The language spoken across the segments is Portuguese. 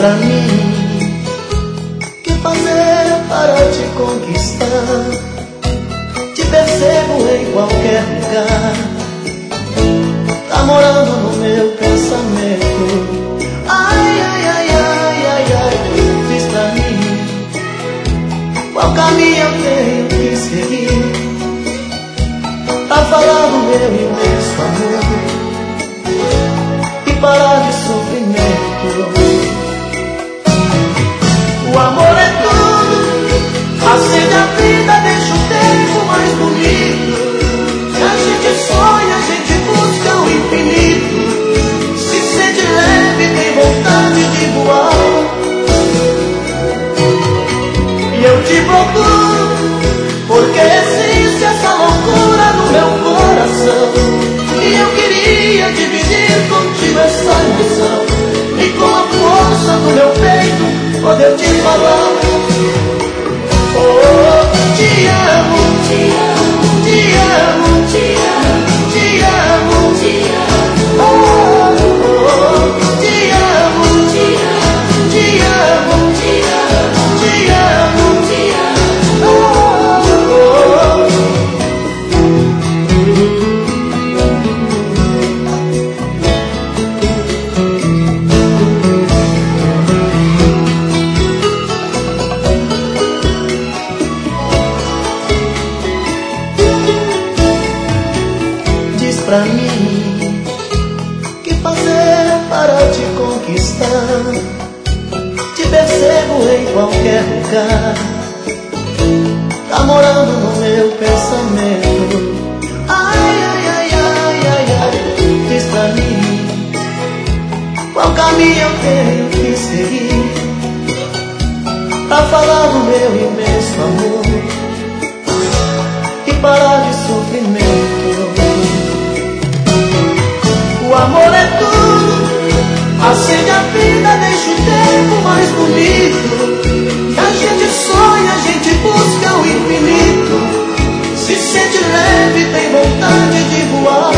pra mim, que fazer para te conquistar? Te percebo em qualquer lugar, tá morando no meu pensamento. Ai, ai, ai, ai, ai, ai, diz pra mim, qual caminho eu tenho que seguir pra falar do meu imenso amor e parar de sofrimento. O amor é tudo, acende a vida, deixa o tempo mais bonito. E a gente sonha, a gente busca o infinito, se sente leve, tem vontade de voar. E eu te procuro, porque existe essa loucura no meu coração, e eu queria dividir contigo essa emoção, e com a força do meu peito poder te falar. Oh, te amo, te amo, te amo, te amo, te amo, te amo. Oh, oh, te amo, te amo, te amo, te amo, te amo, te amo. Oh, oh. Pra mim, que fazer para te conquistar? Te percebo em qualquer lugar, tá morando no meu pensamento. Ai, ai, ai, ai, ai, ai, diz pra mim, qual caminho eu tenho que seguir pra falar do meu imenso amor e parar de sofrimento. O amor é tudo, acende a vida, deixa o tempo mais bonito. E a gente sonha, a gente busca o infinito, se sente leve, tem vontade de voar.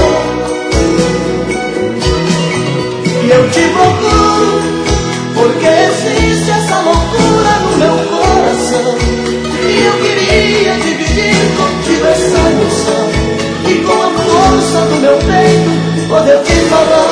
E eu te procuro, porque existe essa loucura no meu coração, e eu queria dividir contigo essa emoção, e com a força do meu peito poder te falar.